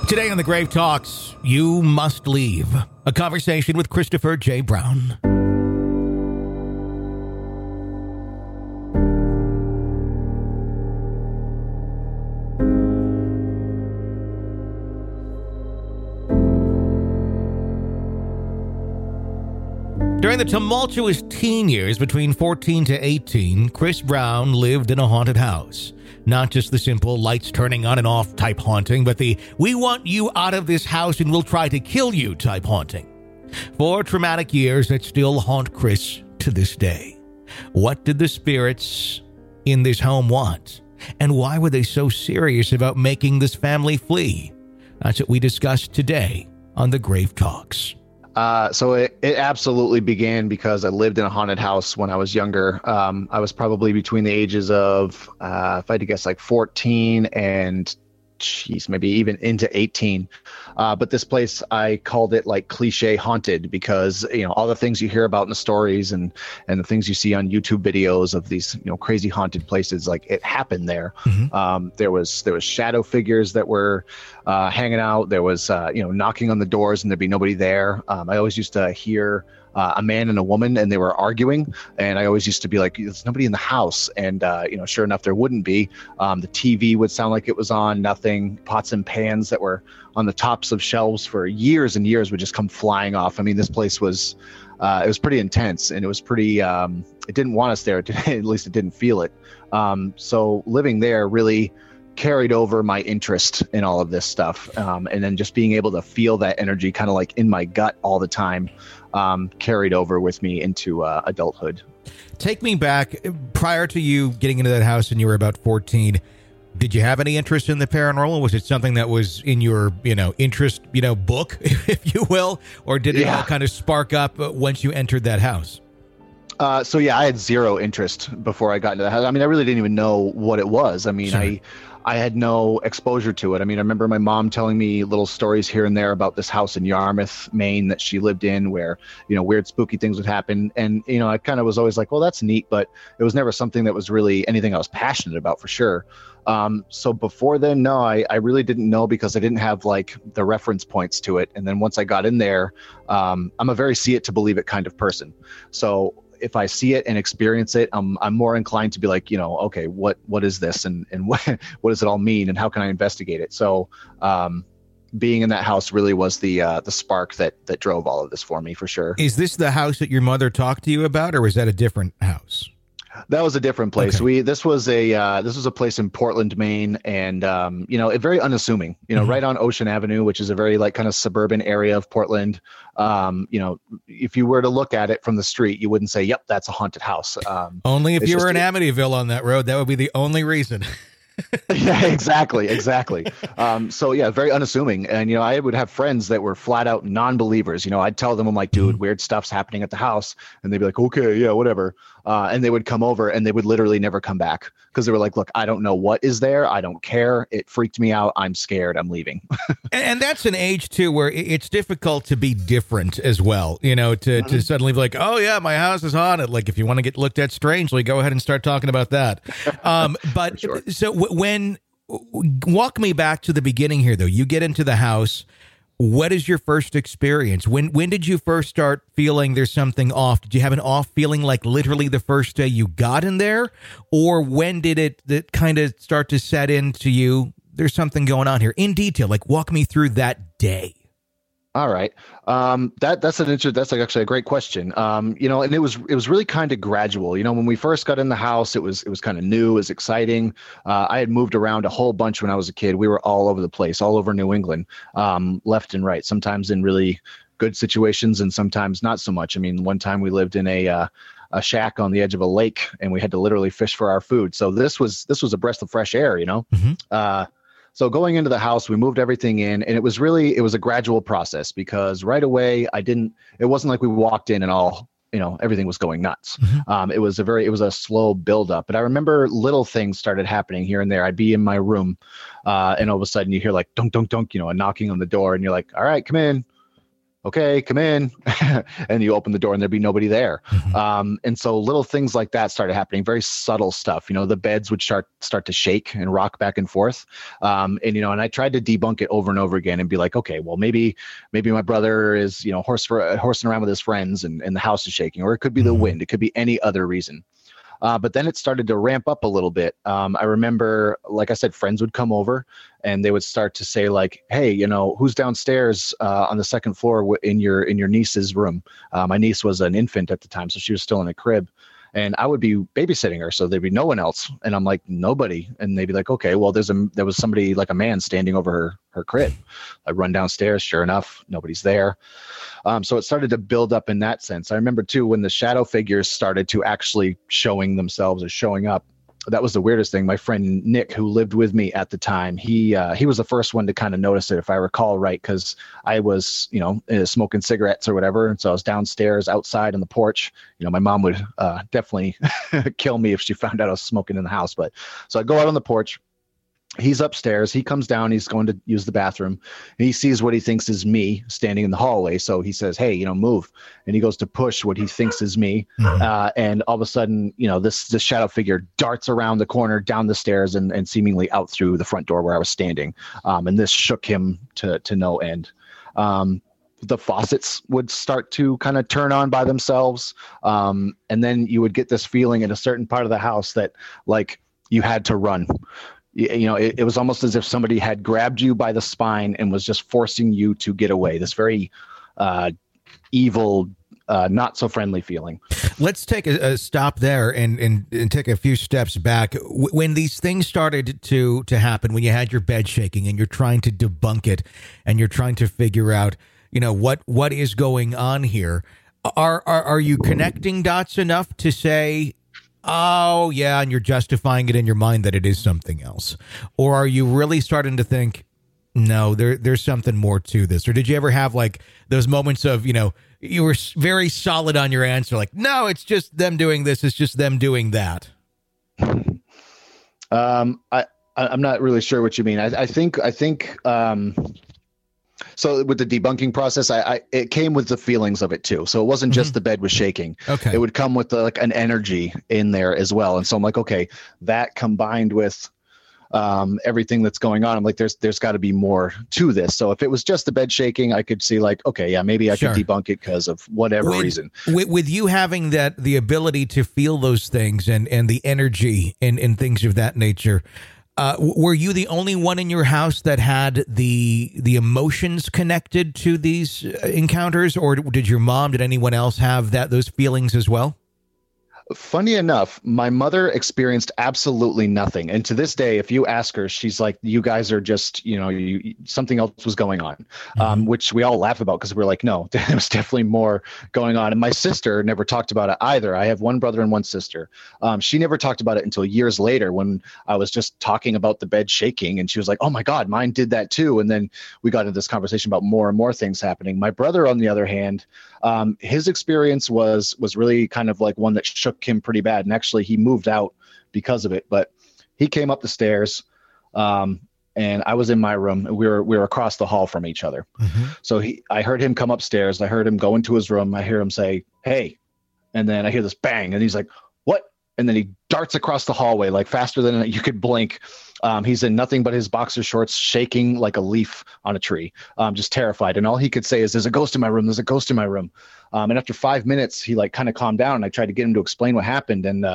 Today on The Grave Talks, You Must Leave. A conversation with Christopher J. Brown. During the tumultuous teen years between 14 to 18, Chris Brown lived in a haunted house. Not just the simple lights turning on and off type haunting, but the we want you out of this house and we'll try to kill you type haunting. 4 traumatic years that still haunt Chris to this day. What did the spirits in this home want? And why were they so serious about making this family flee? That's what we discussed today on The Grave Talks. So it absolutely began because I lived in a haunted house when I was younger. I was probably between the ages of, if I had to guess, like 14 and maybe even into 18. But this place, I called it like cliche haunted because, all the things you hear about in the stories and the things you see on YouTube videos of these, crazy haunted places, like it happened there. Mm-hmm. There was shadow figures that were hanging out. There was, knocking on the doors and there'd be nobody there. I always used to hear a man and a woman, and they were arguing. And I always used to be like, there's nobody in the house. And, sure enough, there wouldn't be. The TV would sound like it was on, nothing. Pots and pans that were on the tops of shelves for years and years would just come flying off. I mean, this place was, it was pretty intense, and it was pretty, it didn't want us there. At least it didn't feel it. So living there really carried over my interest in all of this stuff. And then just being able to feel that energy kind of like in my gut all the time, carried over with me into adulthood. Take me back prior to you getting into that house when you were about 14. Did you have any interest in the paranormal? Was it something that was in your, interest, book, if you will? Or did it all kind of spark up once you entered that house? I had zero interest before I got into the house. I mean, I really didn't even know what it was. I mean, sure. I had no exposure to it. I mean, I remember my mom telling me little stories here and there about this house in Yarmouth, Maine that she lived in where, weird spooky things would happen. And, I kind of was always like, well, that's neat, but it was never something that was really anything I was passionate about for sure. So before then, no, I really didn't know because I didn't have like the reference points to it. And then once I got in there, I'm a very see it to believe it kind of person. So if I see it and experience it, I'm more inclined to be like, okay, what is this and what does it all mean and how can I investigate it? So being in that house really was the spark that drove all of this for me, for sure. Is this the house that your mother talked to you about, or was that a different house? That was a different place. Okay. This was a place in Portland, Maine, and it very unassuming. Mm-hmm. Right on Ocean Avenue, which is a very like kind of suburban area of Portland. If you were to look at it from the street, you wouldn't say, "Yep, that's a haunted house." Only if you were in Amityville on that road, that would be the only reason. Yeah, exactly. Very unassuming. And, I would have friends that were flat out non-believers. I'd tell them, I'm like, dude, weird stuff's happening at the house. And they'd be like, okay, yeah, whatever. And they would come over and they would literally never come back because they were like, look, I don't know what is there. I don't care. It freaked me out. I'm scared. I'm leaving. And that's an age too, where it's difficult to be different as well, to suddenly be like, oh yeah, my house is haunted. Like if you want to get looked at strangely, go ahead and start talking about that. But sure. So walk me back to the beginning here though. You get into the house. What is your first experience? When did you first start feeling there's something off? Did you have an off feeling like literally the first day you got in there? Or when did it kind of start to set into you? There's something going on here in detail. Like walk me through that day. All right. That's actually a great question. And it was really kind of gradual. When we first got in the house, it was kind of new, it was exciting. I had moved around a whole bunch when I was a kid. We were all over the place, all over New England, left and right, sometimes in really good situations and sometimes not so much. I mean, one time we lived in a shack on the edge of a lake and we had to literally fish for our food. So this was a breath of fresh air, Mm-hmm. So going into the house, we moved everything in, and it was a gradual process because right away it wasn't like we walked in and all, everything was going nuts. Mm-hmm. It was a slow buildup. But I remember little things started happening here and there. I'd be in my room, and all of a sudden you hear like dunk, dunk, dunk, a knocking on the door, and you're like, all right, come in. okay, come in. And you open the door and there'd be nobody there. And so little things like that started happening, very subtle stuff. The beds would start to shake and rock back and forth. And I tried to debunk it over and over again and be like, okay, well, maybe my brother is, horsing around with his friends and the house is shaking, or it could be the wind. It could be any other reason. But then it started to ramp up a little bit. I remember, like I said, friends would come over and they would start to say like, hey, who's downstairs on the second floor in your niece's room? My niece was an infant at the time, so she was still in a crib. And I would be babysitting her, so there'd be no one else. And I'm like, nobody. And they'd be like, okay, well, there was somebody, like a man, standing over her crib. I run downstairs. Sure enough, nobody's there. So it started to build up in that sense. I remember too, when the shadow figures started to actually showing themselves or showing up. That was the weirdest thing. My friend Nick, who lived with me at the time, he was the first one to kind of notice it, if I recall right, because I was, smoking cigarettes or whatever. And so I was downstairs outside on the porch. My mom would definitely kill me if she found out I was smoking in the house. But so I go out on the porch. He's upstairs. He comes down. He's going to use the bathroom. And he sees what he thinks is me standing in the hallway. So he says, hey, move. And he goes to push what he thinks is me. And all of a sudden, this shadow figure darts around the corner, down the stairs, and seemingly out through the front door where I was standing. And this shook him to no end. The faucets would start to kind of turn on by themselves. And then you would get this feeling in a certain part of the house that like you had to run. It was almost as if somebody had grabbed you by the spine and was just forcing you to get away. This very evil, not so friendly feeling. Let's take a stop there and take a few steps back. When these things started to happen, when you had your bed shaking and you're trying to debunk it and you're trying to figure out, what is going on here, are you connecting dots enough to say, oh, yeah, and you're justifying it in your mind that it is something else? Or are you really starting to think, no, there's something more to this? Or did you ever have like those moments of, you were very solid on your answer, like, no, it's just them doing this, it's just them doing that? I'm not really sure what you mean. I think so with the debunking process, it came with the feelings of it too. So it wasn't just the bed was shaking. Okay. It would come with like an energy in there as well. And so I'm like, okay, that combined with everything that's going on, I'm like, there's got to be more to this. So if it was just the bed shaking, I could see like, okay, yeah, maybe I could debunk it because of whatever reason. With you having the ability to feel those things and the energy and things of that nature, were you the only one in your house that had the emotions connected to these encounters, or did your mom, did anyone else have those feelings as well? Funny enough, my mother experienced absolutely nothing. And to this day, if you ask her, she's like, you guys are just, something else was going on, which we all laugh about because we're like, no, there was definitely more going on. And my sister never talked about it either. I have one brother and one sister. She never talked about it until years later when I was just talking about the bed shaking. And she was like, oh my God, mine did that too. And then we got into this conversation about more and more things happening. My brother, on the other hand, his experience was really kind of like one that shook him pretty bad, and actually he moved out because of it. But he came up the stairs, and I was in my room. We were across the hall from each other. So I heard him come upstairs. I heard him go into his room. I hear him say, "Hey," and then I hear this bang, and he's like, "What?" And then he darts across the hallway like faster than you could blink. He's in nothing but his boxer shorts, shaking like a leaf on a tree, just terrified. And all he could say is, "There's a ghost in my room. There's a ghost in my room." And after 5 minutes, he like kind of calmed down, and I tried to get him to explain what happened. And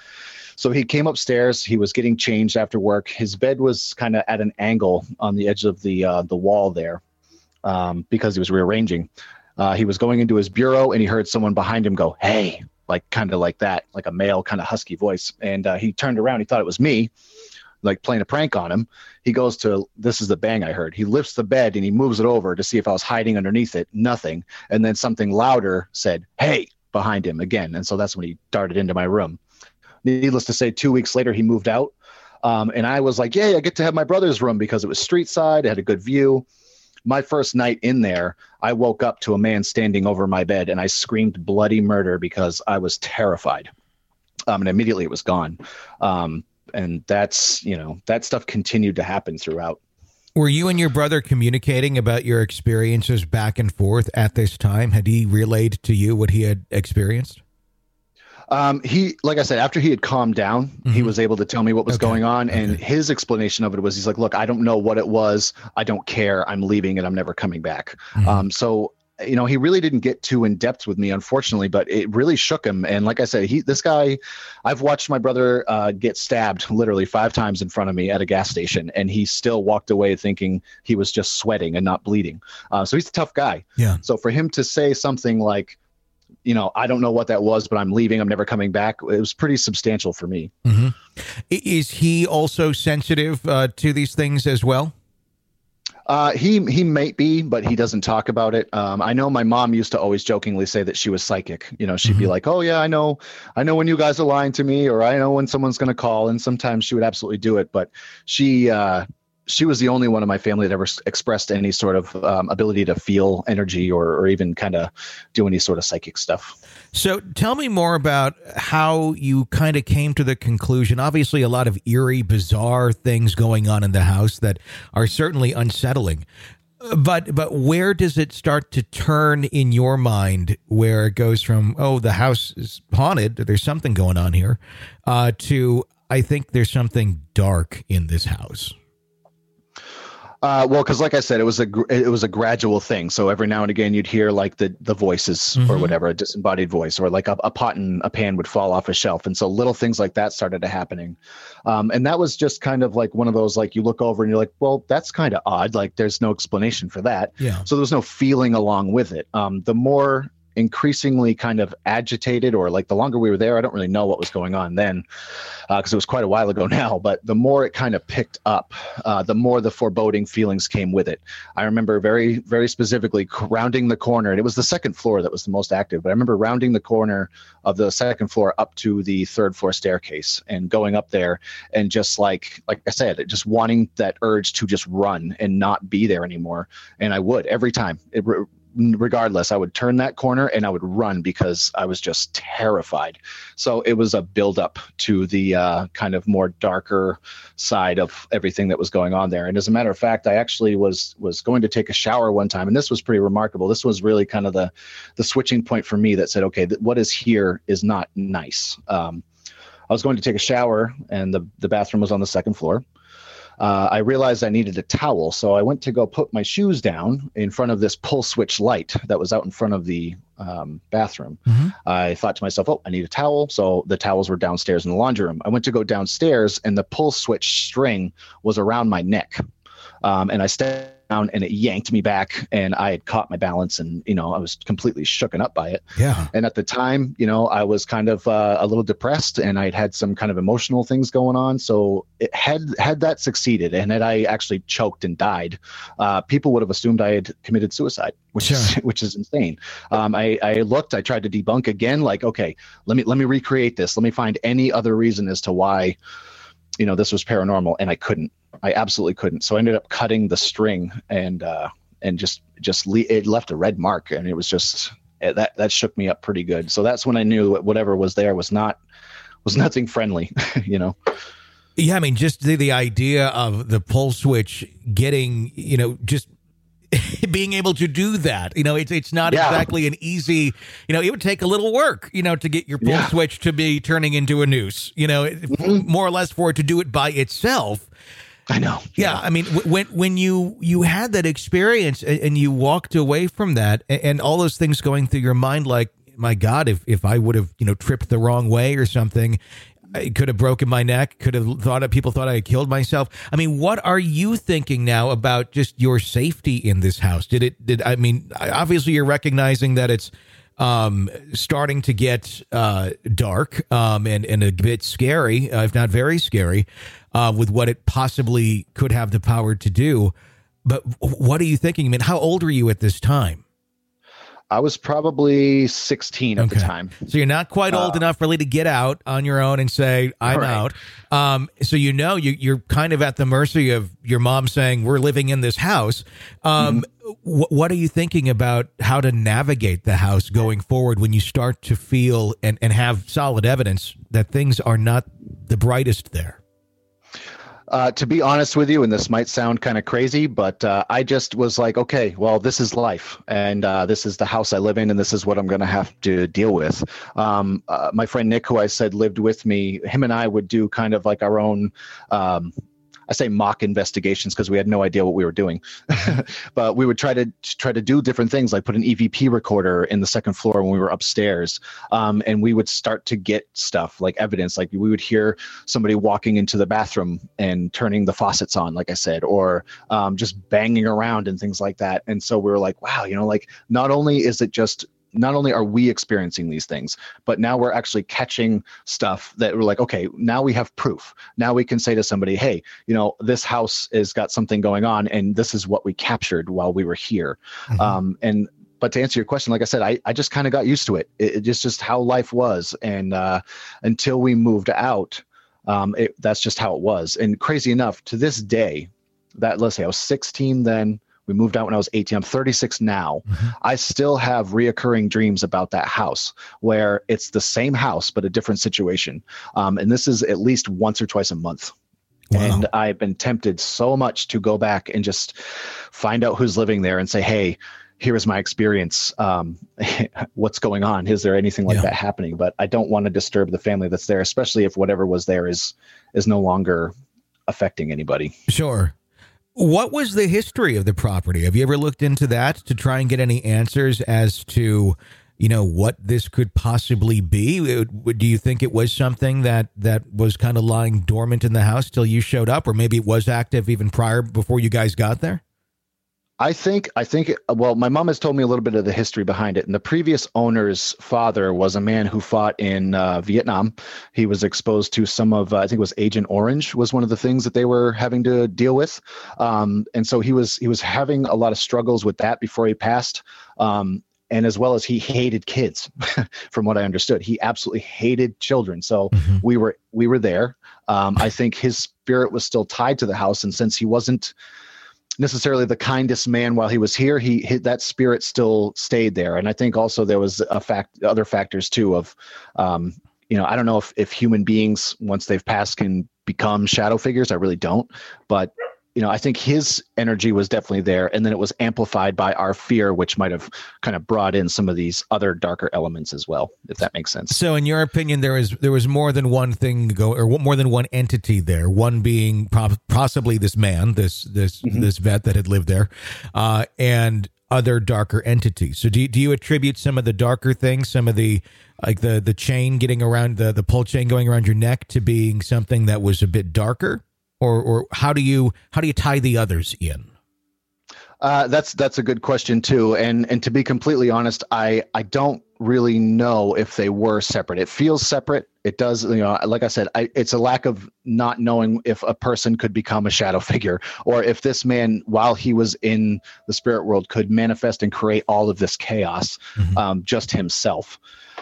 so he came upstairs. He was getting changed after work. His bed was kind of at an angle on the edge of the wall there, because he was rearranging. He was going into his bureau, and he heard someone behind him go, "Hey," like kind of like that, like a male kind of husky voice. And he turned around. He thought it was me, like playing a prank on him. He goes to, this is the bang I heard. He lifts the bed and he moves it over to see if I was hiding underneath it. Nothing. And then something louder said, "Hey," behind him again. And so that's when he darted into my room. Needless to say, 2 weeks later, he moved out. And I was like, yay, I get to have my brother's room because it was street side. It had a good view. My first night in there, I woke up to a man standing over my bed, and I screamed bloody murder because I was terrified. And immediately it was gone. And that's, that stuff continued to happen throughout. Were you and your brother communicating about your experiences back and forth at this time? Had he relayed to you what he had experienced? He, like I said, after he had calmed down, he was able to tell me what was going on. And his explanation of it was, he's like, look, I don't know what it was. I don't care. I'm leaving and I'm never coming back. So, you know, he really didn't get too in depth with me, unfortunately, but it really shook him. And like I said, this guy, I've watched my brother get stabbed literally 5 times in front of me at a gas station, and he still walked away thinking he was just sweating and not bleeding. So he's a tough guy. Yeah. So for him to say something like, you know, I don't know what that was, but I'm leaving, I'm never coming back, it was pretty substantial for me. Is he also sensitive to these things as well? He might be, but he doesn't talk about it. I know my mom used to always jokingly say that she was psychic. You know, she'd be like, oh yeah, I know when you guys are lying to me, or I know when someone's going to call. And sometimes she would absolutely do it. But she was the only one in my family that ever expressed any sort of ability to feel energy or even kind of do any sort of psychic stuff. So tell me more about how you kind of came to the conclusion. Obviously, a lot of eerie, bizarre things going on in the house that are certainly unsettling. But where does it start to turn in your mind, where it goes from, oh, the house is haunted, there's something going on here, to I think there's something dark in this house? Well, because like I said, it was a gradual thing. So every now and again, you'd hear like the voices or whatever, a disembodied voice, or like a pot and a pan would fall off a shelf. And so little things like that started happening. And that was just kind of like one of those, like you look over and you're like, well, that's kind of odd. Like there's no explanation for that. Yeah. So there's no feeling along with it. The more increasingly kind of agitated, or like the longer we were there, I don't really know what was going on then, because it was quite a while ago now, but the more it kind of picked up, the more the foreboding feelings came with it. I remember very, very specifically rounding the corner, and it was the second floor that was the most active, but I remember rounding the corner of the second floor up to the third floor staircase and going up there and just like I said, just wanting that urge to just run and not be there anymore. And I would every time. Regardless, I would turn that corner and I would run because I was just terrified. So it was a buildup to the kind of more darker side of everything that was going on there. And as a matter of fact, I actually was going to take a shower one time, and this was pretty remarkable. This was really kind of the switching point for me that said, okay, what is here is not nice. I was going to take a shower, and the bathroom was on the second floor. I realized I needed a towel, so I went to go put my shoes down in front of this pull switch light that was out in front of the bathroom. I thought to myself, oh, I need a towel. So the towels were downstairs in the laundry room. I went to go downstairs, and the pull switch string was around my neck. And I stepped down, and it yanked me back, and I had caught my balance, and, you know, I was completely shooken up by it. Yeah. And at the time, you know, I was kind of a little depressed, and I'd had some kind of emotional things going on. So it had that succeeded, and had I actually choked and died, people would have assumed I had committed suicide, which is insane. I looked, I tried to debunk again, like, okay, let me recreate this. Let me find any other reason as to why, you know, this was paranormal, and I couldn't. I absolutely couldn't. So I ended up cutting the string, and it left a red mark, and it was just that shook me up pretty good. So that's when I knew whatever was there was nothing friendly, you know. Yeah, I mean, just the idea of the pull switch getting, you know, just being able to do that, you know, it's not exactly an easy, you know, it would take a little work, you know, to get your pull switch to be turning into a noose, you know, more or less for it to do it by itself. I know. Yeah. I mean, when you had that experience and you walked away from that, and all those things going through your mind, like, my God, if I would have, you know, tripped the wrong way or something, I could have broken my neck, people thought I had killed myself. I mean, what are you thinking now about just your safety in this house? I mean, obviously you're recognizing that it's starting to get dark and a bit scary, if not very scary, with what it possibly could have the power to do. But what are you thinking? I mean, how old were you at this time? I was probably 16 at the time. So you're not quite old enough really to get out on your own and say, I'm out. So, you know, you're kind of at the mercy of your mom saying, we're living in this house. What are you thinking about how to navigate the house going forward when you start to feel and have solid evidence that things are not the brightest there? To be honest with you, and this might sound kind of crazy, but I just was like, okay, well, this is life, and this is the house I live in, and this is what I'm going to have to deal with. My friend Nick, who I said lived with me, him and I would do kind of like our own. I say mock investigations because we had no idea what we were doing, but we would try to do different things, like put an EVP recorder in the second floor when we were upstairs, and we would start to get stuff like evidence. Like we would hear somebody walking into the bathroom and turning the faucets on, like I said, or just banging around and things like that. And so we were like, wow, like not only are we experiencing these things, but now we're actually catching stuff that we're like, okay, now we have proof. Now we can say to somebody, hey, this house has got something going on, and this is what we captured while we were here. Mm-hmm. But to answer your question, like I said, I just kind of got used to it. It's just how life was. And until we moved out, that's just how it was. And crazy enough, to this day, let's say I was 16 then, we moved out when I was 18. I'm 36 now. Mm-hmm. I still have reoccurring dreams about that house where it's the same house, but a different situation. And this is at least once or twice a month. Wow. And I've been tempted so much to go back and just find out who's living there and say, hey, here is my experience. What's going on? Is there anything like that happening? But I don't want to disturb the family that's there, especially if whatever was there is no longer affecting anybody. Sure. What was the history of the property? Have you ever looked into that to try and get any answers as to, what this could possibly be? Do you think it was something that was kind of lying dormant in the house till you showed up, or maybe it was active even before you guys got there? I think, well, my mom has told me a little bit of the history behind it. And the previous owner's father was a man who fought in Vietnam. He was exposed to some of, I think it was Agent Orange was one of the things that they were having to deal with. And so he was having a lot of struggles with that before he passed. And as well as he hated kids, from what I understood, he absolutely hated children. So mm-hmm. we were there. I think his spirit was still tied to the house. And since he wasn't necessarily the kindest man while he was here, that spirit still stayed there. And I think also there was other factors too of, I don't know if human beings, once they've passed, can become shadow figures. I really don't, but I think his energy was definitely there. And then it was amplified by our fear, which might have kind of brought in some of these other darker elements as well, if that makes sense. So in your opinion, there was more than one thing or more than one entity there, one being possibly this man, this mm-hmm. this vet that had lived there, and other darker entities. So do you attribute some of the darker things, some of the, like the chain getting around, the pull chain going around your neck, to being something that was a bit darker? Or how do you tie the others in? That's a good question too. And to be completely honest, I don't really know if they were separate. It feels separate. It does, like I said, it's a lack of not knowing if a person could become a shadow figure, or if this man, while he was in the spirit world, could manifest and create all of this chaos, mm-hmm. Just himself.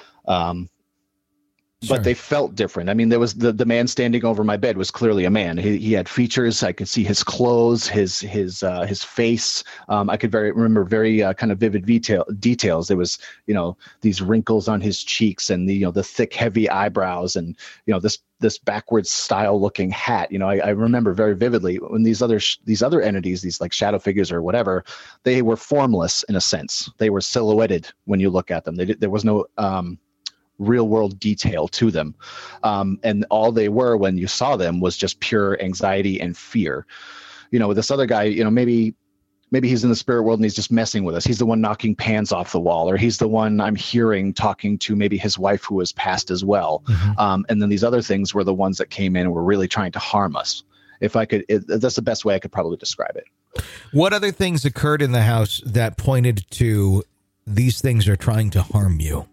Sure. But they felt different. I mean, there was the man standing over my bed was clearly a man. He had features. I could see his clothes, his face. I could remember very kind of vivid details. There was, these wrinkles on his cheeks, and the thick, heavy eyebrows, and this backwards style looking hat. I remember very vividly when these other entities, these like shadow figures or whatever, they were formless in a sense. They were silhouetted when you look at them. There was no real world detail to them. And all they were when you saw them was just pure anxiety and fear. With this other guy, maybe he's in the spirit world and he's just messing with us. He's the one knocking pans off the wall, or he's the one I'm hearing talking to maybe his wife who has passed as well. Mm-hmm. And then these other things were the ones that came in and were really trying to harm us. If I could, that's the best way I could probably describe it. What other things occurred in the house that pointed to these things are trying to harm you?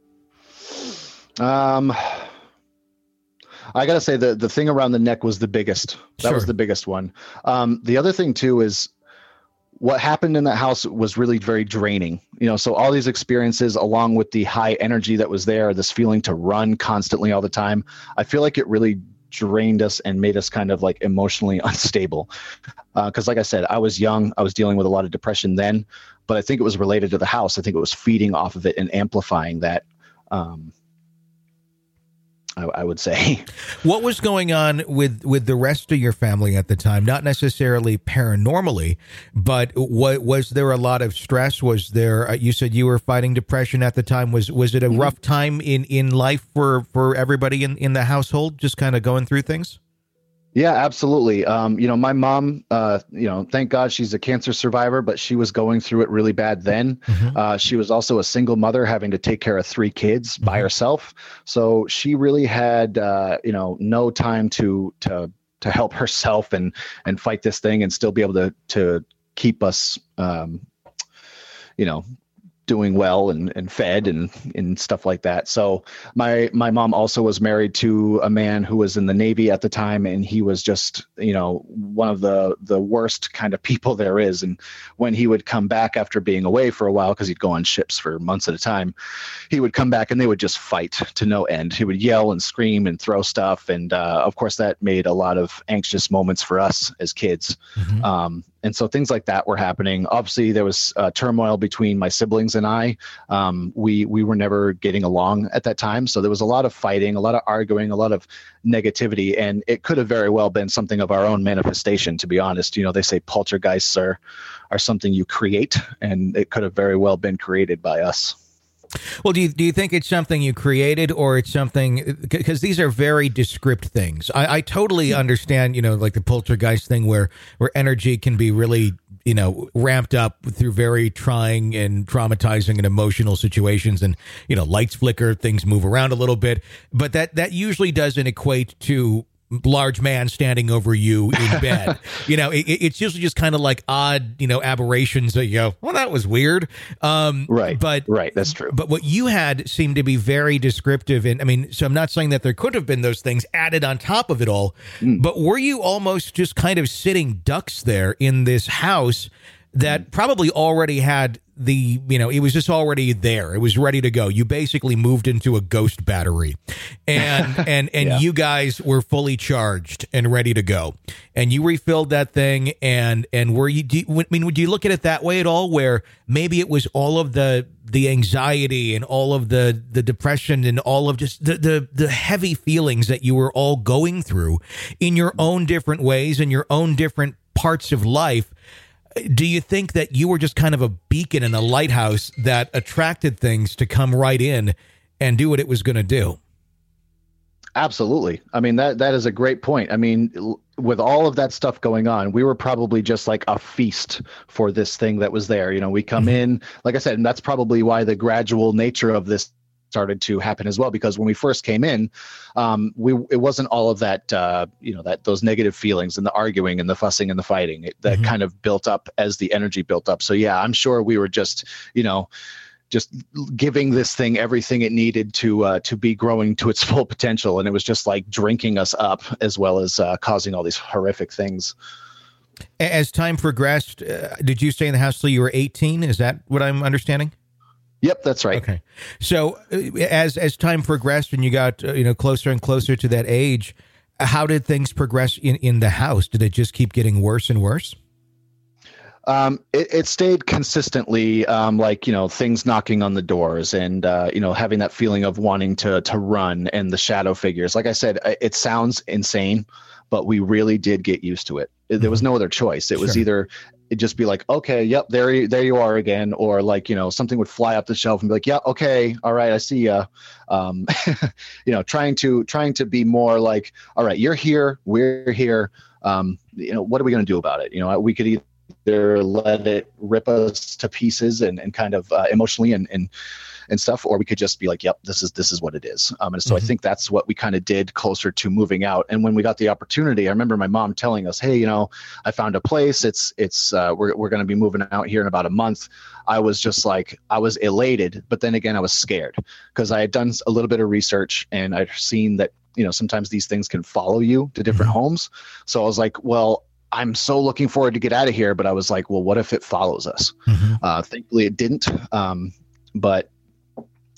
I gotta say the thing around the neck was the biggest. That was the biggest one. The other thing too is what happened in that house was really very draining. So all these experiences, along with the high energy that was there, this feeling to run constantly all the time, I feel like it really drained us and made us kind of like emotionally unstable. Because like I said, I was young, I was dealing with a lot of depression then, but I think it was related to the house. I think it was feeding off of it and amplifying that. I would say. What was going on with the rest of your family at the time? Not necessarily paranormally, but was there a lot of stress? Was there? You said you were fighting depression at the time. Was it a rough time in life for everybody in the household? Just kind of going through things. Yeah, absolutely. My mom, thank God she's a cancer survivor, but she was going through it really bad then. Mm-hmm. She was also a single mother having to take care of 3 kids by herself. So she really had, no time to help herself and fight this thing and still be able to keep us, doing well and fed and stuff like that. So my mom also was married to a man who was in the Navy at the time, and he was just, one of the worst kind of people there is. And when he would come back after being away for a while, because he'd go on ships for months at a time, he would come back and they would just fight to no end. He would yell and scream and throw stuff. And of course, that made a lot of anxious moments for us as kids. Mm-hmm. And so things like that were happening. Obviously, there was turmoil between my siblings and I. We were never getting along at that time. So there was a lot of fighting, a lot of arguing, a lot of negativity. And it could have very well been something of our own manifestation, to be honest. They say poltergeists are something you create, and it could have very well been created by us. Well, do you think it's something you created, or it's something, because these are very descript things. I totally understand, like the poltergeist thing where energy can be really, ramped up through very trying and traumatizing and emotional situations, and, lights flicker, things move around a little bit, but that usually doesn't equate to large man standing over you in bed. It's usually just kind of like odd, aberrations that you go, well, that was weird. Right. But that's true. But what you had seemed to be very descriptive. And so I'm not saying that there could have been those things added on top of it all, but were you almost just kind of sitting ducks there in this house that probably already had it was just already there. It was ready to go. You basically moved into a ghost battery, and Yeah. you guys were fully charged and ready to go. And you refilled that thing. And would you look at it that way at all, where maybe it was all of the anxiety and all of the depression and all of just the heavy feelings that you were all going through in your own different ways and your own different parts of life? Do you think that you were just kind of a beacon in a lighthouse that attracted things to come right in and do what it was going to do? Absolutely. I mean, that is a great point. I mean, with all of that stuff going on, we were probably just like a feast for this thing that was there. We come in, like I said, and that's probably why the gradual nature of this started to happen as well, because when we first came in, it wasn't all of that, those negative feelings and the arguing and the fussing and the fighting that kind of built up as the energy built up. So yeah, I'm sure we were just giving this thing everything it needed to be growing to its full potential. And it was just like drinking us up, as well as causing all these horrific things. As time progressed, did you stay in the house till you were 18? Is that what I'm understanding? Yep, that's right. Okay. So as time progressed and you got closer and closer to that age, how did things progress in the house? Did it just keep getting worse and worse? It stayed consistently, things knocking on the doors and, having that feeling of wanting to run, and the shadow figures. Like I said, it sounds insane, but we really did get used to it. There was no other choice. It was either it'd just be like, okay, yep, there you are again. Or something would fly up the shelf and be like, yeah, okay, all right, I see ya. Trying to be more like, all right, you're here, we're here. What are we going to do about it? We could either let it rip us to pieces and kind of emotionally and stuff, or we could just be like, yep, this is what it is. And so I think that's what we kind of did closer to moving out. And when we got the opportunity, I remember my mom telling us, hey, I found a place. We're going to be moving out here in about a month. I was just like, I was elated, but then again, I was scared, because I had done a little bit of research and I'd seen that, sometimes these things can follow you to different homes. So I was like, well, I'm so looking forward to get out of here. But I was like, well, what if it follows us? Thankfully it didn't. But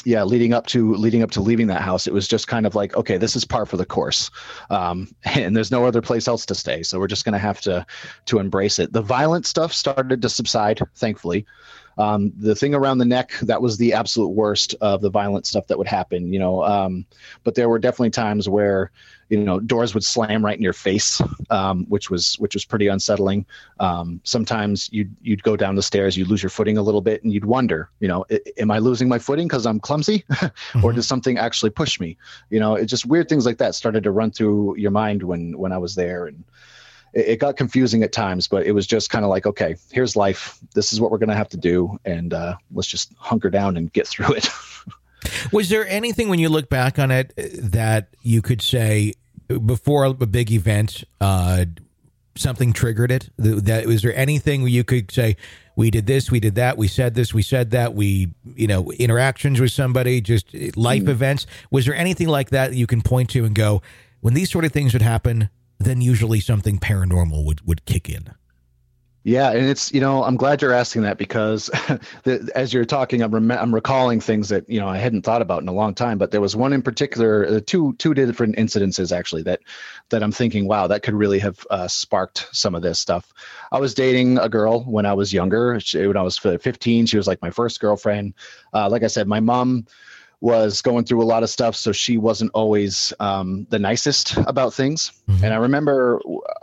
yeah, leading up to leaving that house, it was just kind of like, okay, this is par for the course, and there's no other place else to stay, so we're just going to have to embrace it. The violent stuff started to subside, thankfully. The thing around the neck, that was the absolute worst of the violent stuff that would happen, but there were definitely times where, doors would slam right in your face, which was pretty unsettling. Sometimes you'd go down the stairs, you'd lose your footing a little bit, and you'd wonder, am I losing my footing because I'm clumsy, or does something actually push me? It just weird things like that started to run through your mind when I was there, and it got confusing at times, but it was just kind of like, okay, here's life. This is what we're going to have to do. And let's just hunker down and get through it. Was there anything when you look back on it that you could say before a big event, something triggered it? Was there anything where you could say, we did this, we did that, we said this, we said that, interactions with somebody, just life events? Was there anything like that you can point to and go, when these sort of things would happen, then usually something paranormal would kick in? Yeah, and it's, I'm glad you're asking that, because as you're talking, I'm recalling things that, I hadn't thought about in a long time. But there was one in particular, two different incidences actually that I'm thinking, wow, that could really have sparked some of this stuff. I was dating a girl when I was younger. When I was 15, she was like my first girlfriend. Like I said, my mom was going through a lot of stuff, so she wasn't always the nicest about things. Mm-hmm. And I remember,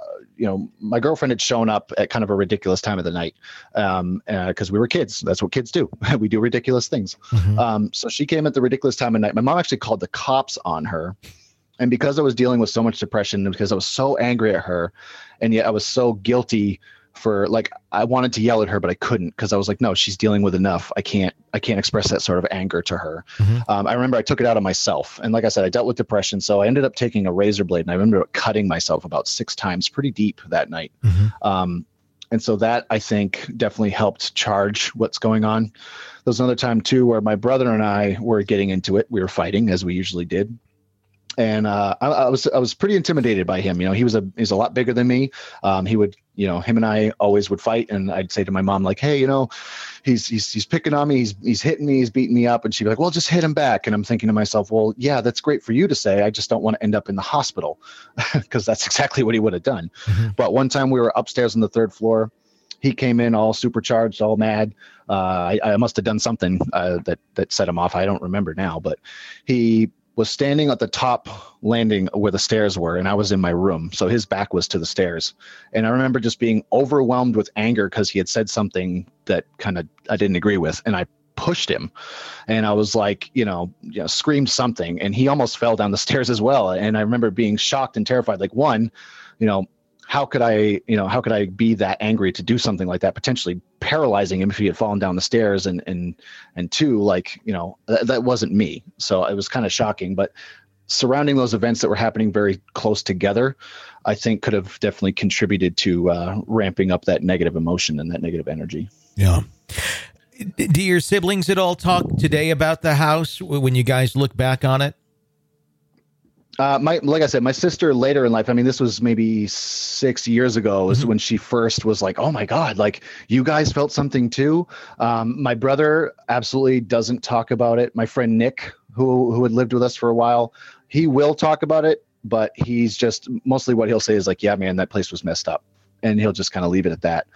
my girlfriend had shown up at kind of a ridiculous time of the night, because we were kids. That's what kids do. We do ridiculous things. Mm-hmm. So she came at the ridiculous time of night. My mom actually called the cops on her. And because I was dealing with so much depression, and because I was so angry at her, and yet I was so guilty for, like, I wanted to yell at her, but I couldn't, because I was like, no, she's dealing with enough. I can't express that sort of anger to her. Mm-hmm. I remember I took it out on myself. And like I said, I dealt with depression. So I ended up taking a razor blade, and I remember cutting myself about 6 times pretty deep that night. Mm-hmm. And so that, I think, definitely helped charge what's going on. There was another time too, where my brother and I were getting into it. We were fighting, as we usually did. And I was pretty intimidated by him. He's a lot bigger than me. He would, him and I always would fight. And I'd say to my mom, like, hey, he's picking on me. He's hitting me. He's beating me up. And she'd be like, well, just hit him back. And I'm thinking to myself, well, yeah, that's great for you to say. I just don't want to end up in the hospital, because that's exactly what he would have done. Mm-hmm. But one time we were upstairs on the 3rd floor. He came in all supercharged, all mad. I must have done something that set him off. I don't remember now, but he was standing at the top landing where the stairs were, and I was in my room. So his back was to the stairs. And I remember just being overwhelmed with anger because he had said something that kind of I didn't agree with. And I pushed him, and I was like, screamed something, and he almost fell down the stairs as well. And I remember being shocked and terrified. Like, one, how could I be that angry to do something like that, potentially paralyzing him if he had fallen down the stairs, and two, like, that wasn't me. So it was kind of shocking. But surrounding those events that were happening very close together, I think could have definitely contributed to ramping up that negative emotion and that negative energy. Yeah. Do your siblings at all talk today about the house when you guys look back on it? Like I said, my sister later in life, this was maybe 6 years ago, is when she first was like, oh my God, like, you guys felt something too. My brother absolutely doesn't talk about it. My friend Nick, who had lived with us for a while, he will talk about it, but he's just mostly what he'll say is like, yeah, man, that place was messed up. And he'll just kind of leave it at that.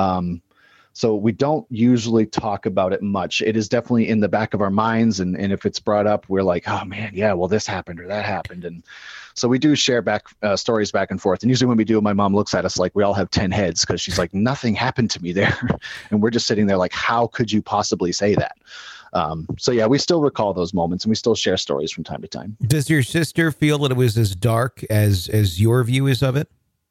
So we don't usually talk about it much. It is definitely in the back of our minds. And if it's brought up, we're like, oh man, yeah, well, this happened or that happened. And so we do share stories back and forth. And usually when we do, my mom looks at us like we all have 10 heads, because she's like, nothing happened to me there. And we're just sitting there like, how could you possibly say that? So yeah, we still recall those moments, and we still share stories from time to time. Does your sister feel that it was as dark as your view is of it?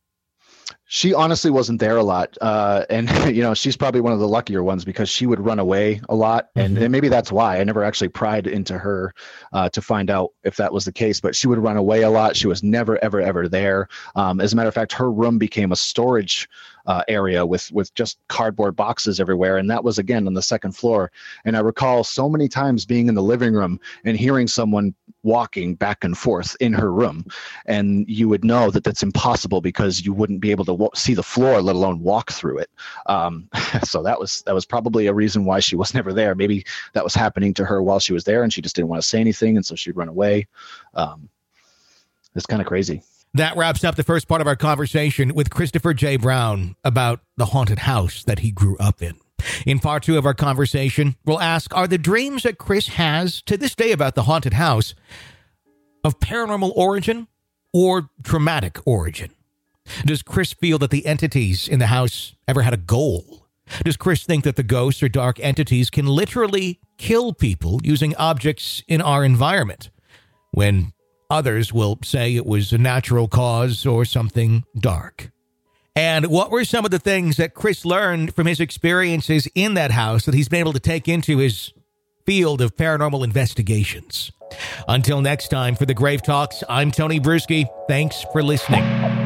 She honestly wasn't there a lot. And, she's probably one of the luckier ones, because she would run away a lot. And maybe that's why I never actually pried into her to find out if that was the case. But she would run away a lot. She was never, ever, ever there. As a matter of fact, her room became a storage area with just cardboard boxes everywhere. And that was, again, on the second floor. And I recall so many times being in the living room and hearing someone walking back and forth in her room. And you would know that that's impossible because you wouldn't be able to see the floor, let alone walk through it. So that was probably a reason why she was never there. Maybe that was happening to her while she was there and she just didn't want to say anything. And so she'd run away. It's kind of crazy. That wraps up the first part of our conversation with Christopher J. Brown about the haunted house that he grew up in. In part 2 of our conversation, we'll ask, are the dreams that Chris has to this day about the haunted house of paranormal origin or traumatic origin? Does Chris feel that the entities in the house ever had a goal? Does Chris think that the ghosts or dark entities can literally kill people using objects in our environment, when others will say it was a natural cause or something dark? And what were some of the things that Chris learned from his experiences in that house that he's been able to take into his field of paranormal investigations? Until next time, for the Grave Talks, I'm Tony Bruschi. Thanks for listening.